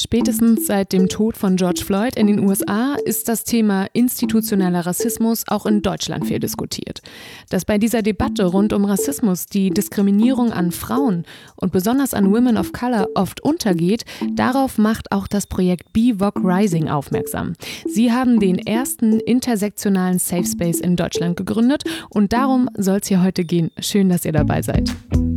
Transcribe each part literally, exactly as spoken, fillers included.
Spätestens seit dem Tod von George Floyd in den U S A ist das Thema institutioneller Rassismus auch in Deutschland viel diskutiert. Dass bei dieser Debatte rund um Rassismus die Diskriminierung an Frauen und besonders an Women of Color oft untergeht, darauf macht auch das Projekt B V O C Rising aufmerksam. Sie haben den ersten intersektionalen Safe Space in Deutschland gegründet und darum soll es hier heute gehen. Schön, dass ihr dabei seid.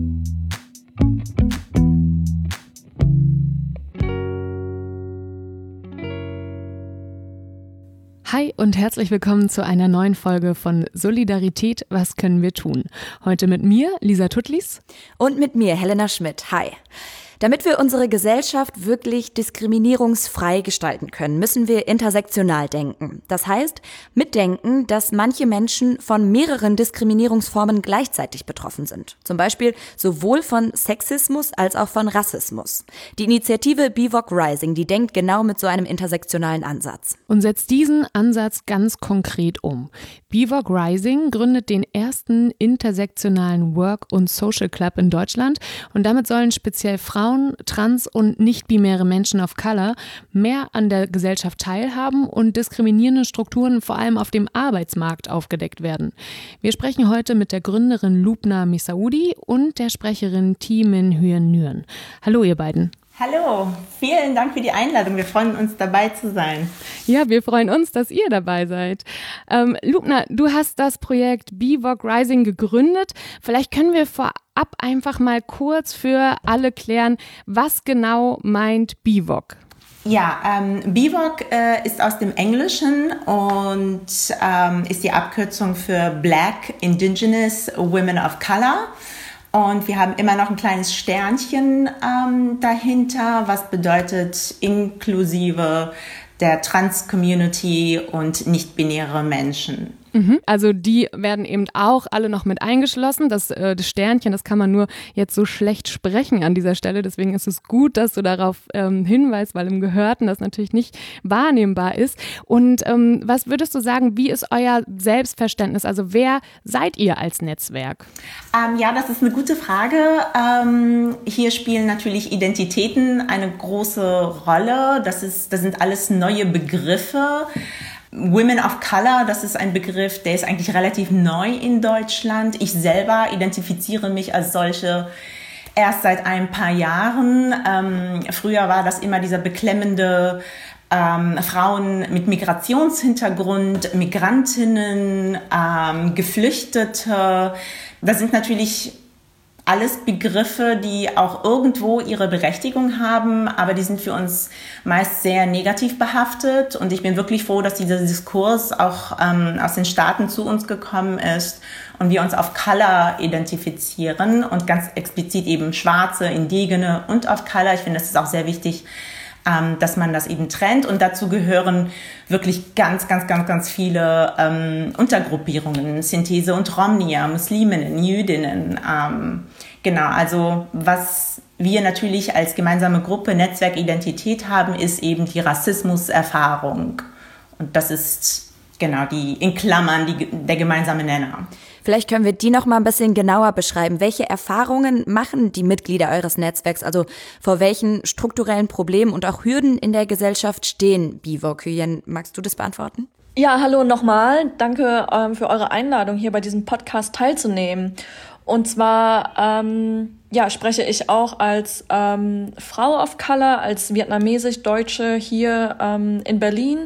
Hi und herzlich willkommen zu einer neuen Folge von Solidarität, was können wir tun? Heute mit mir, Lisa Tuttlis. Und mit mir, Helena Schmidt. Hi. Damit wir unsere Gesellschaft wirklich diskriminierungsfrei gestalten können, müssen wir intersektional denken. Das heißt, mitdenken, dass manche Menschen von mehreren Diskriminierungsformen gleichzeitig betroffen sind. Zum Beispiel sowohl von Sexismus als auch von Rassismus. Die Initiative B V O C Rising, die denkt genau mit so einem intersektionalen Ansatz. Und setzt diesen Ansatz ganz konkret um. B V O C Rising gründet den ersten intersektionalen Work- und Social Club in Deutschland und damit sollen speziell Frauen, trans- und nicht-binäre Menschen of Color mehr an der Gesellschaft teilhaben und diskriminierende Strukturen vor allem auf dem Arbeitsmarkt aufgedeckt werden. Wir sprechen heute mit der Gründerin Lubna Messaoudi und der Sprecherin Thi Minh Huynh Nguyen. Hallo ihr beiden. Hallo, vielen Dank für die Einladung. Wir freuen uns, dabei zu sein. Ja, wir freuen uns, dass ihr dabei seid. Ähm, Lubna, du hast das Projekt B V O C Rising gegründet. Vielleicht können wir vorab einfach mal kurz für alle klären, was genau meint B V O C? Ja, ähm, B V O C äh, ist aus dem Englischen und ähm, ist die Abkürzung für Black, Indigenous, Women of Color. Und wir haben immer noch ein kleines Sternchen ähm, dahinter, was bedeutet inklusive der Trans-Community und nicht-binäre Menschen. Mhm, also die werden eben auch alle noch mit eingeschlossen. Das, äh, das Sternchen, das kann man nur jetzt so schlecht sprechen an dieser Stelle. Deswegen ist es gut, dass du darauf ähm, hinweist, weil im Gehörten das natürlich nicht wahrnehmbar ist. Und ähm, was würdest du sagen, wie ist euer Selbstverständnis? Also wer seid ihr als Netzwerk? Ähm, ja, das ist eine gute Frage. Ähm, hier spielen natürlich Identitäten eine große Rolle. Das ist, das sind alles neue Begriffe. Women of Color, das ist ein Begriff, der ist eigentlich relativ neu in Deutschland. Ich selber identifiziere mich als solche erst seit ein paar Jahren. Ähm, früher war das immer dieser beklemmende ähm, Frauen mit Migrationshintergrund, Migrantinnen, ähm, Geflüchtete. Das sind natürlich alles Begriffe, die auch irgendwo ihre Berechtigung haben, aber die sind für uns meist sehr negativ behaftet. Und ich bin wirklich froh, dass dieser Diskurs auch ähm, aus den Staaten zu uns gekommen ist und wir uns auf Color identifizieren und ganz explizit eben Schwarze, Indigene und auf Color. Ich finde, das ist auch sehr wichtig, ähm, dass man das eben trennt. Und dazu gehören wirklich ganz, ganz, ganz, ganz viele ähm, Untergruppierungen, Synthese und Romnia, Musliminnen, Jüdinnen. Ähm, genau, also was wir natürlich als gemeinsame Gruppe Netzwerkidentität haben, ist eben die Rassismuserfahrung. Und das ist genau die in Klammern die, der gemeinsame Nenner. Vielleicht können wir die noch mal ein bisschen genauer beschreiben. Welche Erfahrungen machen die Mitglieder eures Netzwerks? Also vor welchen strukturellen Problemen und auch Hürden in der Gesellschaft stehen B V O C? Huynh, magst du das beantworten? Ja, hallo nochmal. Danke ähm, für eure Einladung, hier bei diesem Podcast teilzunehmen. Und zwar ähm, ja, spreche ich auch als ähm, Frau of Color, als vietnamesisch-Deutsche hier ähm, in Berlin.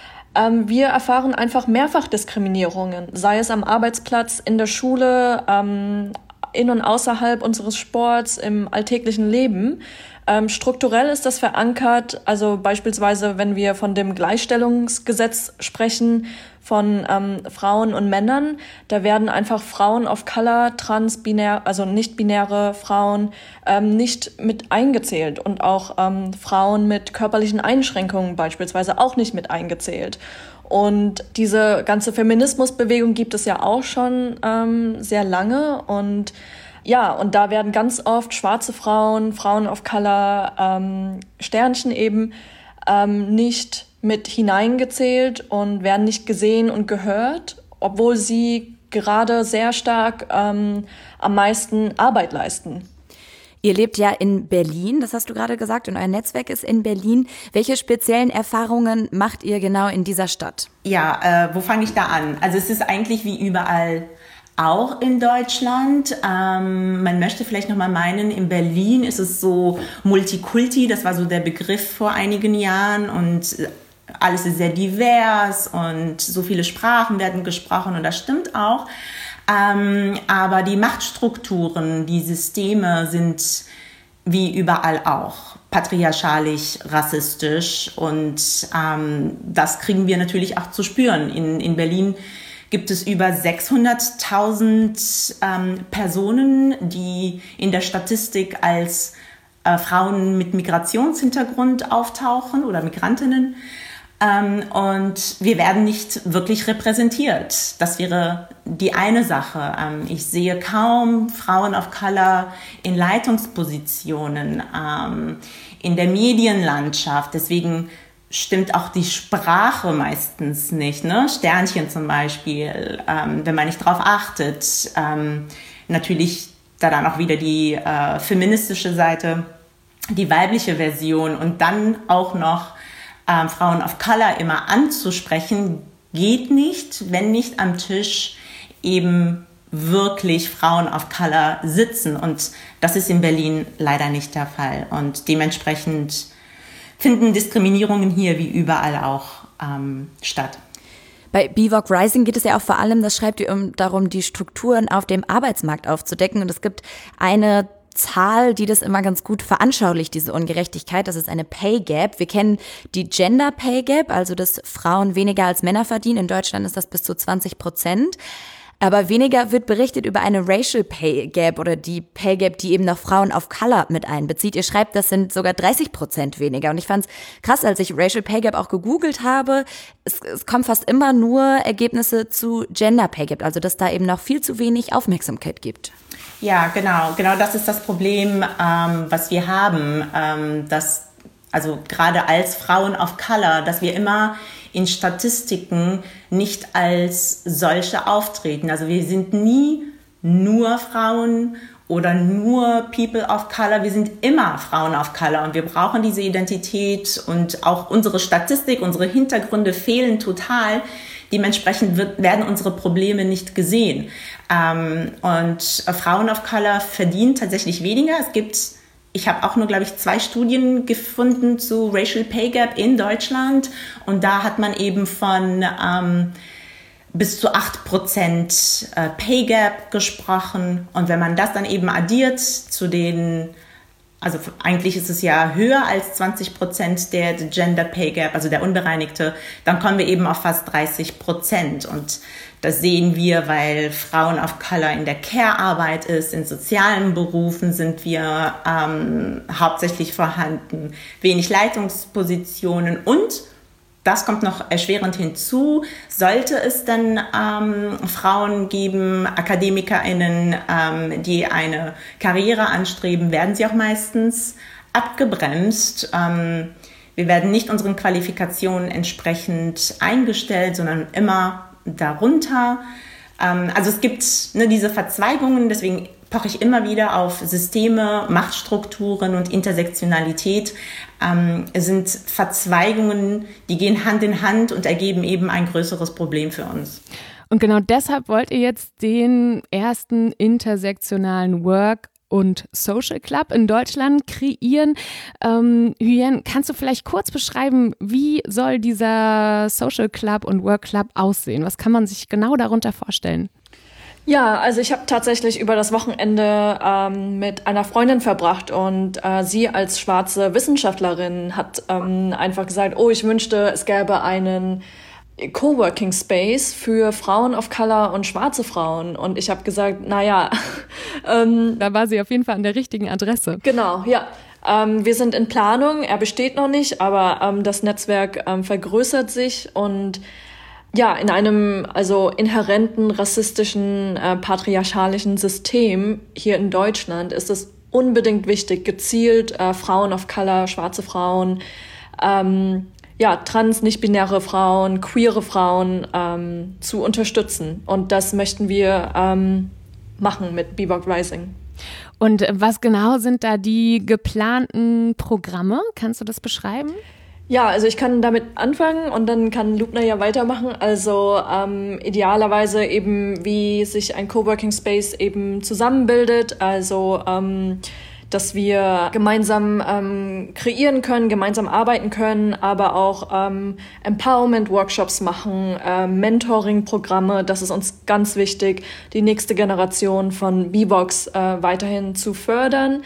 Wir erfahren einfach Mehrfachdiskriminierungen, sei es am Arbeitsplatz, in der Schule, ähm, in und außerhalb unseres Sports, im alltäglichen Leben. Ähm, strukturell ist das verankert, also beispielsweise, wenn wir von dem Gleichstellungsgesetz sprechen, von ähm, Frauen und Männern, da werden einfach Frauen of Color, trans, binär, also nicht-binäre Frauen ähm, nicht mit eingezählt und auch ähm, Frauen mit körperlichen Einschränkungen beispielsweise auch nicht mit eingezählt. Und diese ganze Feminismusbewegung gibt es ja auch schon ähm, sehr lange und ja, und da werden ganz oft schwarze Frauen, Frauen of Color, ähm, Sternchen eben, ähm, nicht mit hineingezählt und werden nicht gesehen und gehört, obwohl sie gerade sehr stark ähm, am meisten Arbeit leisten. Ihr lebt ja in Berlin, das hast du gerade gesagt, und euer Netzwerk ist in Berlin. Welche speziellen Erfahrungen macht ihr genau in dieser Stadt? Ja, äh, wo fange ich da an? Also es ist eigentlich wie überall auch in Deutschland. Ähm, man möchte vielleicht noch mal meinen, in Berlin ist es so Multikulti, das war so der Begriff vor einigen Jahren und alles ist sehr divers und so viele Sprachen werden gesprochen und das stimmt auch. Ähm, aber die Machtstrukturen, die Systeme sind wie überall auch patriarchalisch, rassistisch und ähm, das kriegen wir natürlich auch zu spüren. In, in Berlin gibt es über sechshunderttausend ähm, Personen, die in der Statistik als äh, Frauen mit Migrationshintergrund auftauchen oder Migrantinnen. Ähm, und wir werden nicht wirklich repräsentiert. Das wäre die eine Sache. Ähm, ich sehe kaum Frauen of Color in Leitungspositionen, ähm, in der Medienlandschaft. Deswegen stimmt auch die Sprache meistens nicht, ne? Sternchen zum Beispiel, ähm, wenn man nicht drauf achtet. Ähm, natürlich da dann auch wieder die äh, feministische Seite, die weibliche Version und dann auch noch ähm, Frauen of Color immer anzusprechen, geht nicht, wenn nicht am Tisch eben wirklich Frauen of Color sitzen. Und das ist in Berlin leider nicht der Fall. Und dementsprechend finden Diskriminierungen hier wie überall auch ähm, statt. Bei B V O G Rising geht es ja auch vor allem, das schreibt ihr, um darum, die Strukturen auf dem Arbeitsmarkt aufzudecken. Und es gibt eine Zahl, die das immer ganz gut veranschaulicht, diese Ungerechtigkeit. Das ist eine Pay Gap. Wir kennen die Gender Pay Gap, also dass Frauen weniger als Männer verdienen. In Deutschland ist das bis zu zwanzig Prozent. Aber weniger wird berichtet über eine Racial Pay Gap oder die Pay Gap, die eben noch Frauen of Color mit einbezieht. Ihr schreibt, das sind sogar dreißig Prozent weniger. Und ich fand es krass, als ich Racial Pay Gap auch gegoogelt habe. Es, es kommen fast immer nur Ergebnisse zu Gender Pay Gap, also dass da eben noch viel zu wenig Aufmerksamkeit gibt. Ja, genau. Genau das ist das Problem, ähm, was wir haben. Ähm, dass, also gerade als Frauen of Color, dass wir immer in Statistiken nicht als solche auftreten. Also wir sind nie nur Frauen oder nur People of Color. Wir sind immer Frauen of Color und wir brauchen diese Identität und auch unsere Statistik, unsere Hintergründe fehlen total. Dementsprechend wird, werden unsere Probleme nicht gesehen. Ähm, und äh, Frauen of Color verdienen tatsächlich weniger. Es gibt, ich habe auch nur, glaube ich, zwei Studien gefunden zu Racial Pay Gap in Deutschland. Und da hat man eben von ähm, bis zu acht Prozent äh, Pay Gap gesprochen. Und wenn man das dann eben addiert zu den, also eigentlich ist es ja höher als zwanzig Prozent der Gender Pay Gap, also der unbereinigte, dann kommen wir eben auf fast dreißig Prozent. Und das sehen wir, weil Frauen of Color in der Care-Arbeit ist, in sozialen Berufen sind wir ähm, hauptsächlich vorhanden, wenig Leitungspositionen und das kommt noch erschwerend hinzu. Sollte es dann ähm, Frauen geben, AkademikerInnen, ähm, die eine Karriere anstreben, werden sie auch meistens abgebremst. Ähm, wir werden nicht unseren Qualifikationen entsprechend eingestellt, sondern immer darunter. Ähm, also es gibt ne, diese Verzweigungen, deswegen poche ich immer wieder auf Systeme, Machtstrukturen und Intersektionalität. Ähm, es sind Verzweigungen, die gehen Hand in Hand und ergeben eben ein größeres Problem für uns. Und genau deshalb wollt ihr jetzt den ersten intersektionalen Work- und Social Club in Deutschland kreieren. Ähm, Hyen, kannst du vielleicht kurz beschreiben, wie soll dieser Social Club und Work Club aussehen? Was kann man sich genau darunter vorstellen? Ja, also ich habe tatsächlich über das Wochenende ähm, mit einer Freundin verbracht und äh, sie als schwarze Wissenschaftlerin hat ähm, einfach gesagt, oh, ich wünschte, es gäbe einen Coworking Space für Frauen of Color und schwarze Frauen. Und ich habe gesagt, naja. ähm, da war sie auf jeden Fall an der richtigen Adresse. Genau, ja. Ähm, wir sind in Planung, er besteht noch nicht, aber ähm, das Netzwerk ähm, vergrößert sich und ja, in einem also inhärenten rassistischen, äh, patriarchalischen System hier in Deutschland ist es unbedingt wichtig, gezielt äh, Frauen of Color, schwarze Frauen, ähm, ja, trans, nicht-binäre Frauen, queere Frauen ähm, zu unterstützen. Und das möchten wir ähm, machen mit B V O G Rising. Und was genau sind da die geplanten Programme? Kannst du das beschreiben? Ja, also ich kann damit anfangen und dann kann Lubna ja weitermachen. Also ähm, idealerweise eben, wie sich ein Coworking Space eben zusammenbildet. Also ähm, dass wir gemeinsam ähm, kreieren können, gemeinsam arbeiten können, aber auch ähm, Empowerment-Workshops machen, äh, Mentoring-Programme. Das ist uns ganz wichtig, die nächste Generation von B-Vox äh, weiterhin zu fördern.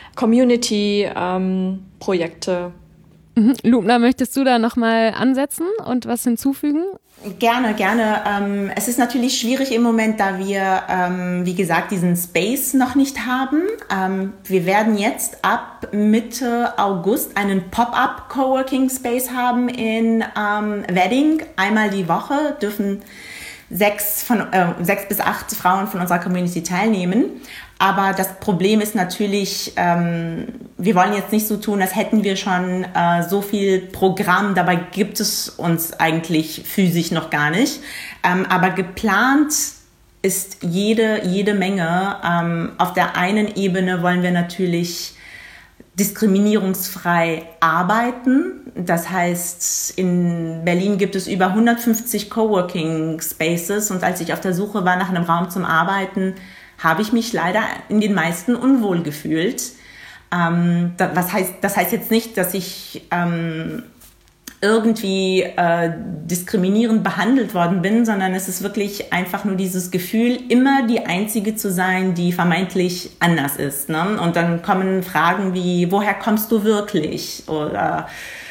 Community-Projekte. Ähm, Mhm. Lubna, möchtest du da nochmal ansetzen und was hinzufügen? Gerne, gerne. Ähm, es ist natürlich schwierig im Moment, da wir, ähm, wie gesagt, diesen Space noch nicht haben. Ähm, wir werden jetzt ab Mitte August einen Pop-up Coworking Space haben in ähm, Wedding. Einmal die Woche dürfen sechs, von, äh, sechs bis acht Frauen von unserer Community teilnehmen. Aber das Problem ist natürlich, ähm, wir wollen jetzt nicht so tun, als hätten wir schon äh, so viel Programm. Dabei gibt es uns eigentlich physisch noch gar nicht. Ähm, aber geplant ist jede, jede Menge. Ähm, auf der einen Ebene wollen wir natürlich diskriminierungsfrei arbeiten. Das heißt, in Berlin gibt es über hundertfünfzig Coworking Spaces und als ich auf der Suche war nach einem Raum zum Arbeiten, habe ich mich leider in den meisten unwohl gefühlt. Ähm, da, was heißt, das heißt jetzt nicht, dass ich ähm, irgendwie äh, diskriminierend behandelt worden bin, sondern es ist wirklich einfach nur dieses Gefühl, immer die Einzige zu sein, die vermeintlich anders ist. Ne? Und dann kommen Fragen wie, woher kommst du wirklich? Oder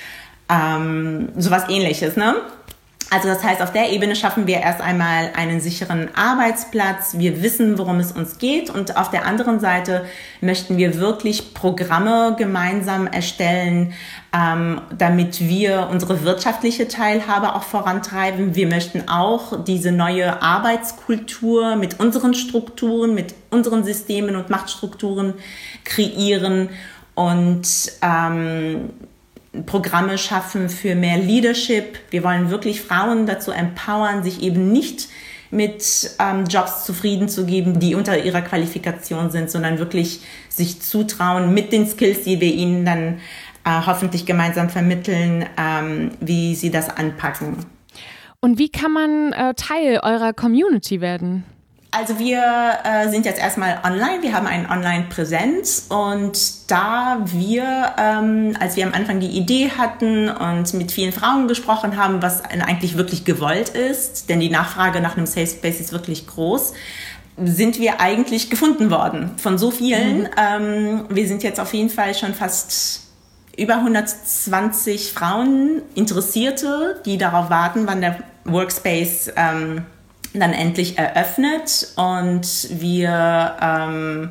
ähm, sowas Ähnliches. Ne? Also das heißt, auf der Ebene schaffen wir erst einmal einen sicheren Arbeitsplatz. Wir wissen, worum es uns geht. Und auf der anderen Seite möchten wir wirklich Programme gemeinsam erstellen, ähm, damit wir unsere wirtschaftliche Teilhabe auch vorantreiben. Wir möchten auch diese neue Arbeitskultur mit unseren Strukturen, mit unseren Systemen und Machtstrukturen kreieren und ähm, Programme schaffen für mehr Leadership. Wir wollen wirklich Frauen dazu empowern, sich eben nicht mit ähm, Jobs zufrieden zu geben, die unter ihrer Qualifikation sind, sondern wirklich sich zutrauen mit den Skills, die wir ihnen dann äh, hoffentlich gemeinsam vermitteln, ähm, wie sie das anpacken. Und wie kann man äh, Teil eurer Community werden? Also wir äh, sind jetzt erstmal online, wir haben eine Online-Präsenz und da wir, ähm, als wir am Anfang die Idee hatten und mit vielen Frauen gesprochen haben, was eigentlich wirklich gewollt ist, denn die Nachfrage nach einem Safe Space ist wirklich groß, sind wir eigentlich gefunden worden von so vielen. Mhm. Ähm, wir sind jetzt auf jeden Fall schon fast über hundertzwanzig Frauen, Interessierte, die darauf warten, wann der Workspace ähm, dann endlich eröffnet und wir ähm,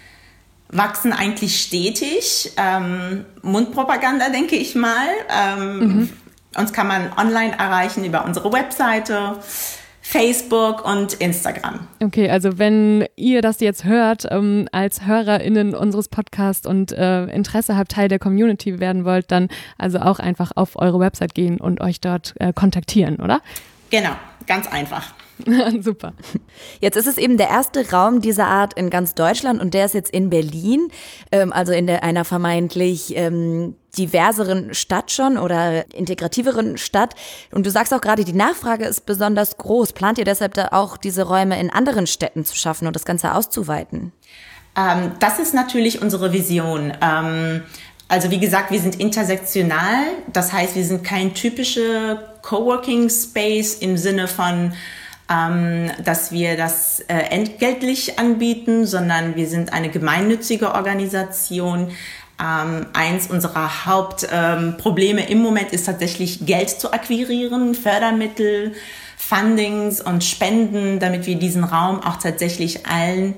wachsen eigentlich stetig. Ähm, Mundpropaganda, denke ich mal. Ähm, mhm. Uns kann man online erreichen über unsere Webseite, Facebook und Instagram. Okay, also wenn ihr das jetzt hört, ähm, als HörerInnen unseres Podcasts und äh, Interesse habt, Teil der Community werden wollt, dann also auch einfach auf eure Website gehen und euch dort äh, kontaktieren, oder? Genau, ganz einfach. Super. Jetzt ist es eben der erste Raum dieser Art in ganz Deutschland und der ist jetzt in Berlin, ähm, also in der, einer vermeintlich ähm, diverseren Stadt schon oder integrativeren Stadt. Und du sagst auch gerade, die Nachfrage ist besonders groß. Plant ihr deshalb da auch diese Räume in anderen Städten zu schaffen und das Ganze auszuweiten? Ähm, das ist natürlich unsere Vision. Ähm, Also wie gesagt, wir sind intersektional, das heißt, wir sind kein typischer Coworking Space im Sinne von, ähm, dass wir das äh, entgeltlich anbieten, sondern wir sind eine gemeinnützige Organisation. Ähm, eins unserer Hauptprobleme ähm, im Moment ist tatsächlich Geld zu akquirieren, Fördermittel, Fundings und Spenden, damit wir diesen Raum auch tatsächlich allen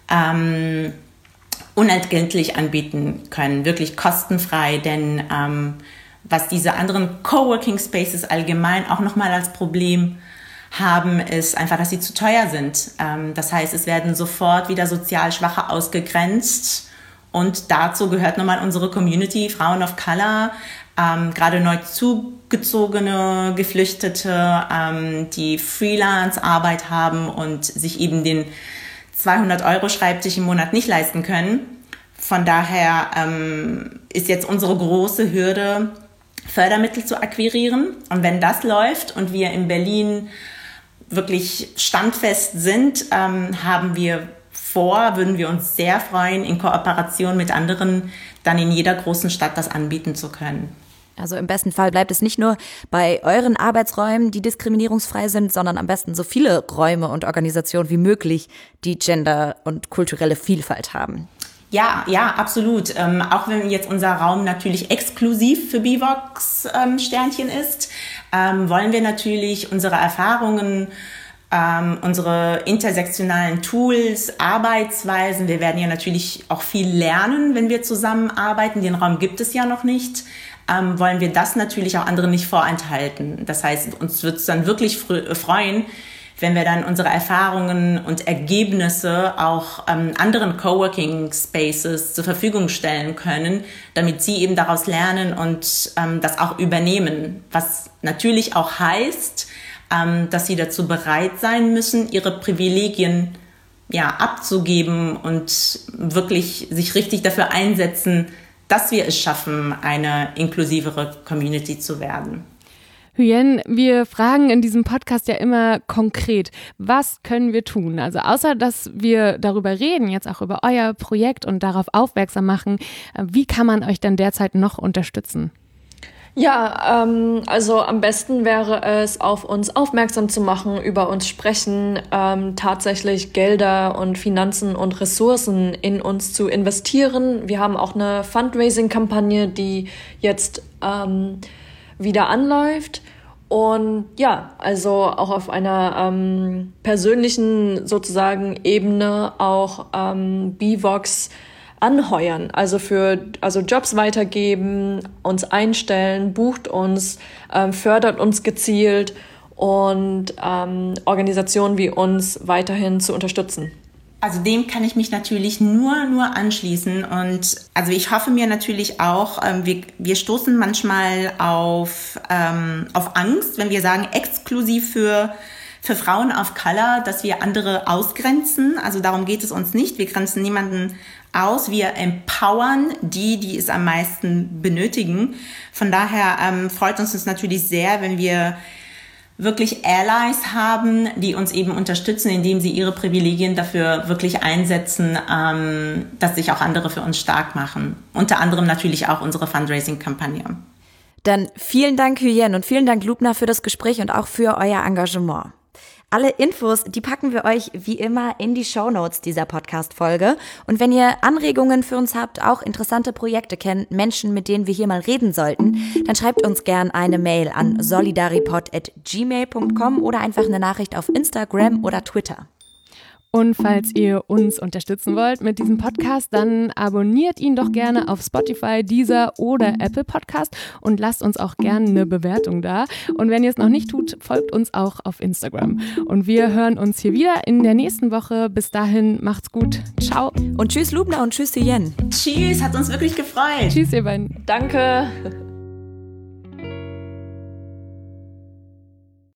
ähm, unentgeltlich anbieten können, wirklich kostenfrei, denn ähm, was diese anderen Coworking Spaces allgemein auch nochmal als Problem haben, ist einfach, dass sie zu teuer sind. Ähm, das heißt, es werden sofort wieder sozial Schwache ausgegrenzt und dazu gehört nochmal unsere Community, Frauen of Color, ähm, gerade neu zugezogene Geflüchtete, ähm, die Freelance-Arbeit haben und sich eben den zweihundert Euro Schreibtisch im Monat nicht leisten können. Von daher ähm, ist jetzt unsere große Hürde, Fördermittel zu akquirieren. Und wenn das läuft und wir in Berlin wirklich standfest sind, ähm, haben wir vor, würden wir uns sehr freuen, in Kooperation mit anderen dann in jeder großen Stadt das anbieten zu können. Also im besten Fall bleibt es nicht nur bei euren Arbeitsräumen, die diskriminierungsfrei sind, sondern am besten so viele Räume und Organisationen wie möglich, die Gender- und kulturelle Vielfalt haben. Ja, ja, absolut. Ähm, auch wenn jetzt unser Raum natürlich exklusiv für BIVOX-Sternchen ähm, ist, ähm, wollen wir natürlich unsere Erfahrungen, ähm, unsere intersektionalen Tools, Arbeitsweisen, wir werden ja natürlich auch viel lernen, wenn wir zusammenarbeiten. Den Raum gibt es ja noch nicht. Ähm, wollen wir das natürlich auch anderen nicht vorenthalten. Das heißt, uns wird es dann wirklich fr- freuen, wenn wir dann unsere Erfahrungen und Ergebnisse auch ähm, anderen Coworking Spaces zur Verfügung stellen können, damit sie eben daraus lernen und ähm, das auch übernehmen. Was natürlich auch heißt, ähm, dass sie dazu bereit sein müssen, ihre Privilegien ja, abzugeben und wirklich sich richtig dafür einsetzen, dass wir es schaffen, eine inklusivere Community zu werden. Hyen, wir fragen in diesem Podcast ja immer konkret, was können wir tun? Also außer, dass wir darüber reden, jetzt auch über euer Projekt und darauf aufmerksam machen, wie kann man euch denn derzeit noch unterstützen? Ja, ähm, also am besten wäre es, auf uns aufmerksam zu machen, über uns sprechen, ähm, tatsächlich Gelder und Finanzen und Ressourcen in uns zu investieren. Wir haben auch eine Fundraising-Kampagne, die jetzt ähm, wieder anläuft. Und ja, also auch auf einer ähm, persönlichen sozusagen Ebene auch ähm, BIVOX anheuern, also für also Jobs weitergeben, uns einstellen, bucht uns, ähm, fördert uns gezielt und ähm, Organisationen wie uns weiterhin zu unterstützen. Also dem kann ich mich natürlich nur, nur anschließen und also ich hoffe mir natürlich auch, ähm, wir, wir stoßen manchmal auf, ähm, auf Angst, wenn wir sagen exklusiv für, für Frauen of Color, dass wir andere ausgrenzen. Also darum geht es uns nicht. Wir grenzen niemanden aus. Wir empowern die, die es am meisten benötigen. Von daher ähm, freut uns es natürlich sehr, wenn wir wirklich Allies haben, die uns eben unterstützen, indem sie ihre Privilegien dafür wirklich einsetzen, ähm, dass sich auch andere für uns stark machen. Unter anderem natürlich auch unsere Fundraising-Kampagne. Dann vielen Dank, Hyen, und vielen Dank, Lubna, für das Gespräch und auch für euer Engagement. Alle Infos, die packen wir euch wie immer in die Shownotes dieser Podcast-Folge. Und wenn ihr Anregungen für uns habt, auch interessante Projekte kennt, Menschen, mit denen wir hier mal reden sollten, dann schreibt uns gern eine Mail an solidaripod at gmail punkt com oder einfach eine Nachricht auf Instagram oder Twitter. Und falls ihr uns unterstützen wollt mit diesem Podcast, dann abonniert ihn doch gerne auf Spotify, Deezer oder Apple Podcast und lasst uns auch gerne eine Bewertung da. Und wenn ihr es noch nicht tut, folgt uns auch auf Instagram. Und wir hören uns hier wieder in der nächsten Woche. Bis dahin, macht's gut. Ciao. Und tschüss Lubna und tschüss Hyen. Tschüss, hat uns wirklich gefreut. Tschüss ihr beiden. Danke.